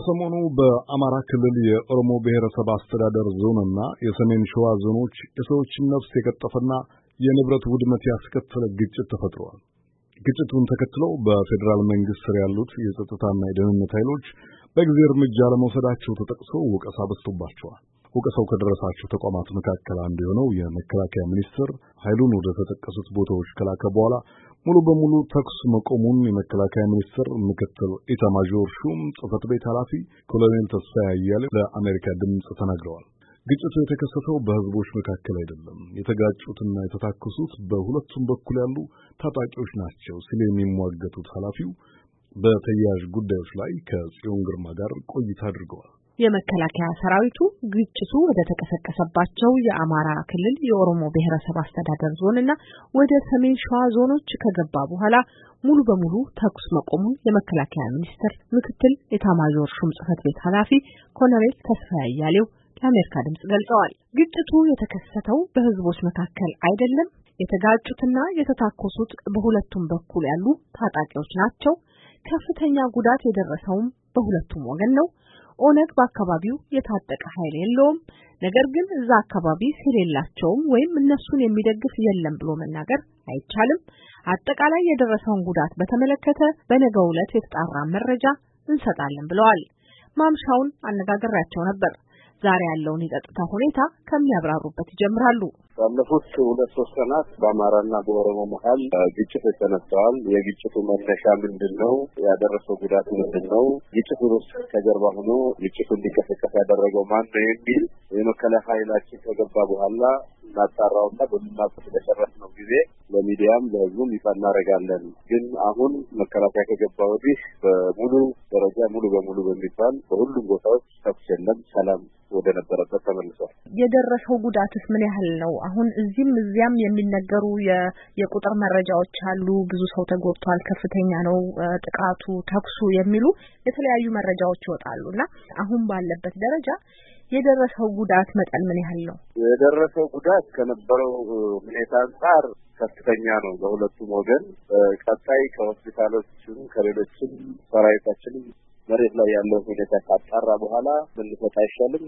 ከሰሞኑ በአማራ ክልል የኦሮሞ ብሔረሰብ አስተዳደር ዞንና የሰሜን ሸዋ ዞኖች የሰዎችን ነፍስ የቀጠፈና የንብረት ውድመት ያስከተለ ግጭት ተፈጥሯል። ግጭቱን ተከትለው በፌዴራል መንግስት ስር ያሉት የጸጥታና የደህንነት ኃይሎች በጊዜ እርምጃ ለመውሰዳቸው ተጠቅሶ ወቀሳ በዝቶባቸዋል። ወቀሳው ከደረሳቸው ተቋማት መካከል አንዱ የሆነው የመከላከያ ሚኒስቴር ኃይሉን ወደ ተጠቀሱት ቦታዎች ከላከ በኋላ ሙሉ በሙሉ ተኩስ መቆሙን የመከላከያ ሚኒስቴር ምክትል ኢታማዦር ሹም ጽሕፈት ቤት ኃላፊ ኮሎኔል ተስፋዬ አያሌው ለአሜሪካ ድምፅ ተናግረዋል። ግጭቱ የተከሰተው በህዝቦች መካከል አይደለም፣ የተጋጩትና የተታኮሱት በሁለቱም በኩል ያሉ ታጣቂዎች ናቸው ሲል የሚሟገቱት ኃላፊው በተያያዥ ጉዳዮች ላይ ከጽዮን ግርማ ጋር ቆይታ አድርገዋል። የመከላከያ ሰራዊቱ ግጭቱ ወደ ተቀሰቀሰባቸው የአማራ ክልል የኦሮሞ ብሔረሰብ አስተዳደር ዞንና ወደ ሰሜን ሸዋ ዞኖች ከገባ በኋላ ሙሉ በሙሉ ተኩስ መቆሙን የመከላከያ ሚኒስቴር ምክትል ኢታማዦር ሹም ጽሕፈት ቤት ኃላፊ ኮሎኔል ተስፋዬ አያሌው ለአሜሪካ ድምጽ ገልጸዋል። ግጭቱ የተከሰተው በህዝቦች መካከል አይደለም፣ የተጋጩትና የተታኮሱት በሁለቱም በኩል ያሉ ታጣቂዎች ናቸው። ከፍተኛ ጉዳት የደረሰውም በሁለቱም ወገን ነው። ኦነግ በአካባቢው የታጠቀ ኃይል የለውም። ነገር ግን እዛ አካባቢ ስለሌላቸውም ወይም እነሱን የሚደግፍ የለም ብሎ መናገር አይቻልም። አጠቃላይ የደረሰውን ጉዳት በተመለከተ በነገው ዕለት የተጣራ መረጃ እንሰጣለን ብለዋል። ማምሻውን አነጋግሬያቸው ነበር። ዛሬ ያለውን የጸጥታ ሁኔታ ከሚያብራሩበት ይጀምራሉ። ባለፉት 2-3 ቀናት በአማራና በኦሮሞ መሃል ግጭቶች ተነስተዋል። የግጭቱ መነሻ ምንድነው? ያደረሰው ጉዳት ምንድነው? ግጭቱ ውስጥ ከጀርባ ሆኖ ግጭቱ እንዲቀሰቀስ ያደረገው ማን ነው የሚል የመከላከያ ኃይላችን ከገባ በኋላ እናጣራውና በምናደርሰው ጊዜ ለሚዲያም ለህዝቡም ይፋ እናደርጋለን። ግን አሁን መከላከያ ከገባ ወዲህ በሙሉ ደረጃ ሙሉ በሙሉ በሚባል በሁሉም ቦታዎች ተኩስ የለም፣ ሰላም ወደ ነበረበት ተመልሷል። የደረሰው ጉዳትስ ምን ያህል ነው? አሁን እዚህም እዚያም የሚነገሩ የቁጥር መረጃዎች አሉ። ብዙ ሰው ተጎድቷል፣ ከፍተኛ ነው ጥቃቱ፣ ተኩሱ የሚሉ የተለያዩ መረጃዎች ይወጣሉና አሁን ባለበት ደረጃ የደረሰው ጉዳት መጠን ምን ያህል ነው? የደረሰው ጉዳት ከነበረው ሁኔታ አንፃር ከፍተኛ ነው በሁለቱም ወገን። ቀጣይ ከሆስፒታሎችም ከሌሎችም ሰራዊታችንም መሬት ላይ ያለው ሁኔታ ካጣራ በኋላ ብንፈታ አይሻልም?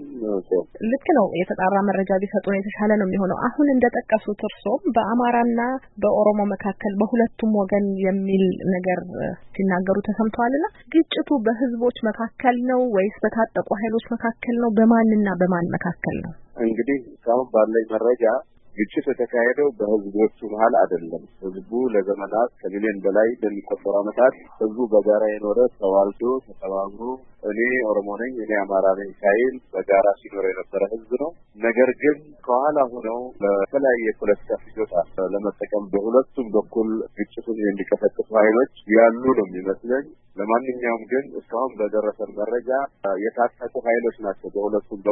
ልክ ነው። የተጣራ መረጃ ቢሰጡን የተሻለ ነው የሚሆነው። አሁን እንደጠቀሱት እርሶም በአማራና በኦሮሞ መካከል በሁለቱም ወገን የሚል ነገር ሲናገሩ ተሰምተዋልና ግጭቱ በህዝቦች መካከል ነው ወይስ በታጠቁ ኃይሎች መካከል ነው? በማንና በማን መካከል ነው? እንግዲህ እስካሁን ባለኝ መረጃ ግጭቱ የተካሄደው በህዝቦቹ መሃል አይደለም። ህዝቡ ለዘመናት ከሚሊዮን በላይ በሚቆጠሩ ዓመታት ህዝቡ በጋራ የኖረ ተዋልዶ ተጠባብሮ እኔ ኦሮሞ ነኝ እኔ አማራ ነኝ ሳይል በጋራ ሲኖር የነበረ ህዝብ ነው። ነገር ግን ከኋላ ሆነው ለተለያየ ፖለቲካ ፍጆታ ለመጠቀም በሁለቱም በኩል ግጭቱን የሚቀሰቅሱ ኃይሎች ያሉ ነው የሚመስለኝ። ለማንኛውም ግን እስካሁን በደረሰን መረጃ የታጠቁ ኃይሎች ናቸው በሁለቱም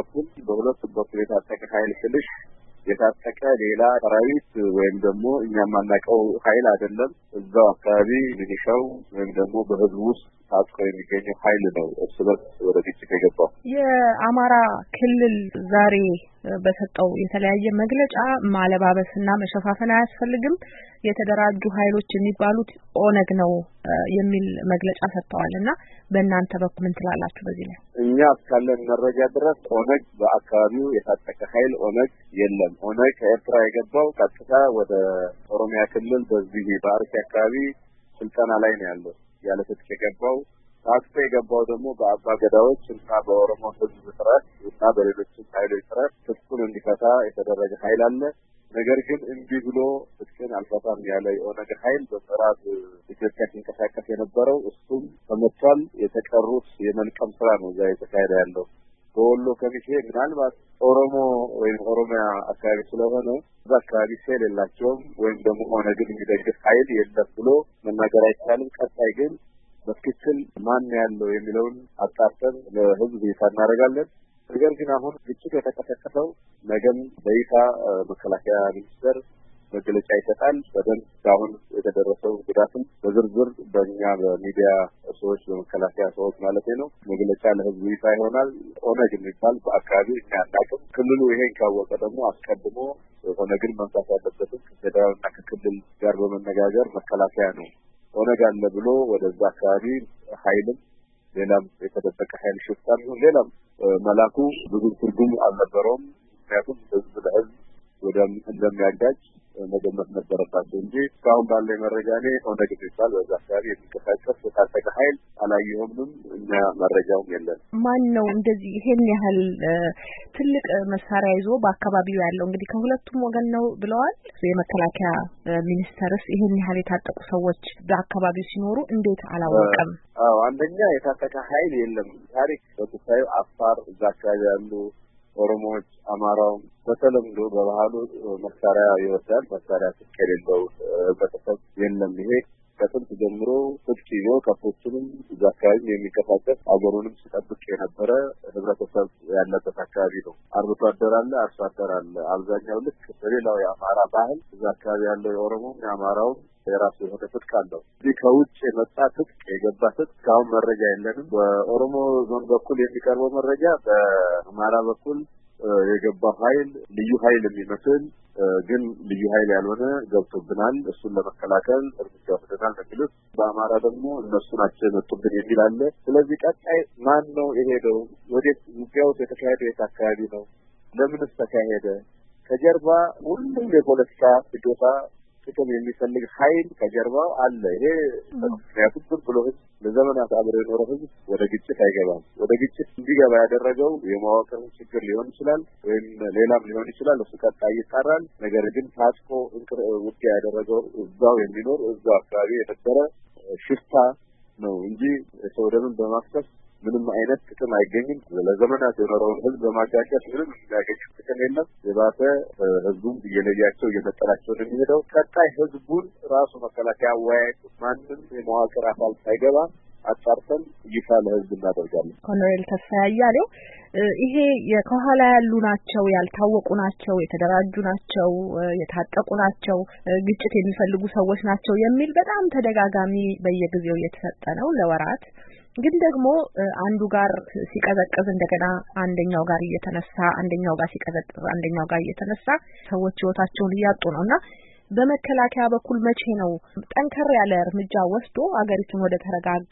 በኩል የታጠቀ ኃይል ስልሽ የታጠቀ ሌላ ሰራዊት ወይም ደግሞ እኛ ማናቀው ኃይል አይደለም። እዛው አካባቢ ሚሊሻው ወይም ደግሞ በህዝቡ ውስጥ ታጥቆ የሚገኘው ኃይል ነው እርስ በርስ ወደ ግጭት የገባው። የአማራ ክልል ዛሬ በሰጠው የተለያየ መግለጫ ማለባበስና መሸፋፈን አያስፈልግም፣ የተደራጁ ኃይሎች የሚባሉት ኦነግ ነው የሚል መግለጫ ሰጥተዋልና በእናንተ በኩል ምን ትላላችሁ በዚህ ላይ? እኛ እስካለን መረጃ ድረስ ኦነግ በአካባቢው የታጠቀ ኃይል ኦነግ የለም። ኦነግ ከኤርትራ የገባው ቀጥታ ወደ ኦሮሚያ ክልል በዚህ በአርሲ አካባቢ ስልጠና ላይ ነው ያለው። ያለ ትጥቅ የገባው ታጥቆ የገባው ደግሞ በአባ ገዳዎች እና በኦሮሞ ህዝብ ጥረት እና በሌሎች ኃይሎች ጥረት ትጥቁን እንዲፈታ የተደረገ ኃይል አለ። ነገር ግን እንዲህ ብሎ ትጥቅን አልፈታም ያለ የኦነግ ኃይል በምዕራብ ኢትዮጵያ ሲንቀሳቀስ የነበረው እሱም ተመቷል። የተቀሩት የመልቀም ስራ ነው እዛ የተካሄደ ያለው። በወሎ ከሚሴ ምናልባት ኦሮሞ ወይም ኦሮሚያ አካባቢ ስለሆነ እዛ አካባቢ ሴል የላቸውም ወይም ደግሞ ኦነግን የሚደግፍ ኃይል የለም ብሎ መናገር አይቻልም። ቀጣይ ግን በትክክል ማን ያለው የሚለውን አጣርተን ለህዝብ ይፋ እናደርጋለን። ነገር ግን አሁን ግጭቱ የተቀሰቀሰው ነገም በይፋ መከላከያ ሚኒስቴር መግለጫ ይሰጣል። በደንብ አሁን የተደረሰው ጉዳትም በዝርዝር በእኛ በሚዲያ ሰዎች በመከላከያ ሰዎች ማለት ነው መግለጫ ለህዝቡ ይፋ ይሆናል። ኦነግ የሚባል በአካባቢው እኛ አናውቅም። ክልሉ ይሄን ካወቀ ደግሞ አስቀድሞ ኦነግን መምታት ያለበትም ከፌደራልና ከክልል ጋር በመነጋገር መከላከያ ነው ኦነግ አለ ብሎ ወደዛ አካባቢ ኃይልም ሌላም የተደበቀ ኃይል ሽፍታም ይሁን ሌላም መላኩ ብዙ ትርጉም አልነበረውም። ምክንያቱም ህዝብ ለህዝብ ወደም እንደሚያጋጭ መገመት ነበረባቸው እንጂ እስካሁን ባለ መረጃ ላይ ኦነግ የሚባል በዛ አካባቢ የሚንቀሳቀስ የታጠቀ ኃይል አላየሁም እና መረጃውም የለም። ማን ነው እንደዚህ ይሄን ያህል ትልቅ መሳሪያ ይዞ በአካባቢው ያለው? እንግዲህ ከሁለቱም ወገን ነው ብለዋል። የመከላከያ ሚኒስተርስ ይሄን ያህል የታጠቁ ሰዎች በአካባቢው ሲኖሩ እንዴት አላወቀም? አንደኛ የታጠቀ ኃይል የለም። ታሪክ በተሳዩ አፋር እዛ አካባቢ ያሉ ኦሮሞዎች፣ አማራው በተለምዶ በባህሉ መሳሪያ ይወስዳል። መሳሪያ ከሌለው በተሰብ የለም። ይሄ ከጥንት ጀምሮ ትጥቅ ይዞ ከብቶችንም እዛ አካባቢ የሚንቀሳቀስ አገሩንም ሲጠብቅ የነበረ ህብረተሰብ ያለበት አካባቢ ነው። አርብቶ አደር አለ፣ አርሶ አደር አለ። አብዛኛው ልክ በሌላው የአማራ ባህል እዛ አካባቢ ያለው የኦሮሞ የአማራው የራሱ የሆነ ትጥቅ አለው። እዚህ ከውጭ የመጣ ትጥቅ የገባ ትጥቅ እስካሁን መረጃ የለንም። በኦሮሞ ዞን በኩል የሚቀርበው መረጃ በአማራ በኩል የገባው ኃይል ልዩ ኃይል የሚመስል ግን ልዩ ኃይል ያልሆነ ገብቶብናል፣ እሱን ለመከላከል እርምጃ ወስደናል የሚሉት፣ በአማራ ደግሞ እነሱ ናቸው የመጡብን የሚል አለ። ስለዚህ ቀጣይ ማን ነው የሄደው? ወዴት ውጊያው የተካሄደው? የት አካባቢ ነው? ለምንስ ተካሄደ? ከጀርባ ሁሉም የፖለቲካ ፍጆታ ጥቅም የሚፈልግ ኃይል ከጀርባው አለ። ይሄ ምክንያቱም ዝም ብሎ ህዝብ ለዘመናት አብሮ የኖረ ህዝብ ወደ ግጭት አይገባም። ወደ ግጭት እንዲገባ ያደረገው የመዋቅር ችግር ሊሆን ይችላል ወይም ሌላም ሊሆን ይችላል። እሱ ቀጣይ ይጣራል። ነገር ግን ታጥቆ ውጊያ ያደረገው እዛው የሚኖር እዛው አካባቢ የነበረ ሽፍታ ነው እንጂ ሰው ደምን በማፍሰስ ምንም አይነት ጥቅም አይገኝም። ለዘመናት የኖረውን ህዝብ በማጋጨት ምንም የሚያገኝ ጥቅም የለም። የባሰ ህዝቡም እየለያቸው እየመጠላቸው ነው የሚሄደው። ቀጣይ ህዝቡን ራሱ መከላከያ አወያይቶ ማንም የመዋቅር አካል ሳይገባ አጣርተን ይፋ ለህዝብ እናደርጋለን። ኮሎኔል ተስፋዬ አያሌው ይሄ ከኋላ ያሉ ናቸው፣ ያልታወቁ ናቸው፣ የተደራጁ ናቸው፣ የታጠቁ ናቸው፣ ግጭት የሚፈልጉ ሰዎች ናቸው የሚል በጣም ተደጋጋሚ በየጊዜው እየተሰጠ ነው ለወራት። ግን ደግሞ አንዱ ጋር ሲቀዘቅዝ እንደገና አንደኛው ጋር እየተነሳ አንደኛው ጋር ሲቀዘቅዝ አንደኛው ጋር እየተነሳ ሰዎች ህይወታቸውን እያጡ ነውና በመከላከያ በኩል መቼ ነው ጠንከር ያለ እርምጃ ወስዶ አገሪቱን ወደ ተረጋጋ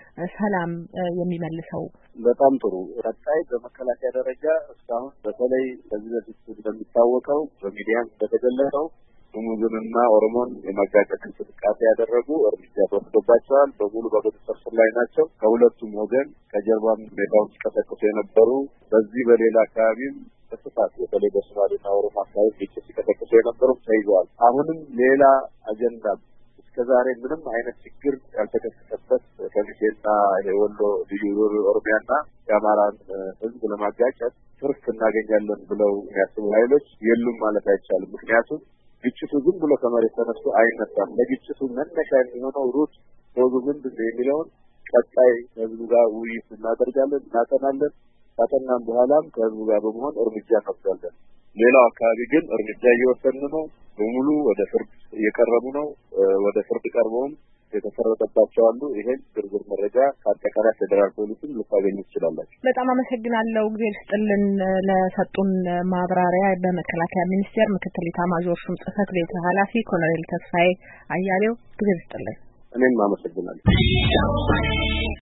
ሰላም የሚመልሰው? በጣም ጥሩ። ቀጣይ በመከላከያ ደረጃ እስካሁን በተለይ በዚህ በፊት እንደሚታወቀው በሚዲያም እንደተገለጸው ሙሙዝንና ኦሮሞን የማጋጨት እንቅስቃሴ ያደረጉ እርምጃ ተወስዶባቸዋል። በሙሉ በቁጥጥር ስር ላይ ናቸው። ከሁለቱም ወገን ከጀርባም ሁኔታውን ሲቀሰቅሱ የነበሩ በዚህ በሌላ አካባቢም በስፋት በተለይ በሶማሌና ኦሮሞ አካባቢ ግጭት ሲቀሰቅሱ የነበሩ ተይዘዋል። አሁንም ሌላ አጀንዳ እስከዛሬ ምንም አይነት ችግር ያልተከሰተበት ከሚሴና የወሎ ልዩ ኦሮሚያና የአማራን ህዝብ ለማጋጨት ትርፍ እናገኛለን ብለው የሚያስቡ ኃይሎች የሉም ማለት አይቻልም። ምክንያቱም ግጭቱ ዝም ብሎ ከመሬት ተነስቶ አይነሳም። ለግጭቱ መነሻ የሚሆነው ሩት ሆዙ ምንድን ነው የሚለውን ቀጣይ ህዝቡ ጋር ውይይት እናደርጋለን፣ እናጠናለን። ካጠናን በኋላም ከህዝቡ ጋር በመሆን እርምጃ እንወስዳለን። ሌላው አካባቢ ግን እርምጃ እየወሰድን ነው። በሙሉ ወደ ፍርድ እየቀረቡ ነው። ወደ ፍርድ ቀርበውም የተፈረደባቸው አሉ። ይሄን ዝርዝር መረጃ ከአጠቃላይ ፌደራል ፖሊስም ልታገኙ ትችላላችሁ። በጣም አመሰግናለሁ። እግዚአብሔር ይስጥልን ለሰጡን ማብራሪያ። በመከላከያ ሚኒስቴር ምክትል ኤታማዦር ሹም ጽሕፈት ቤት ኃላፊ ኮሎኔል ተስፋዬ አያሌው እግዚአብሔር ይስጥልን። እኔም አመሰግናለሁ።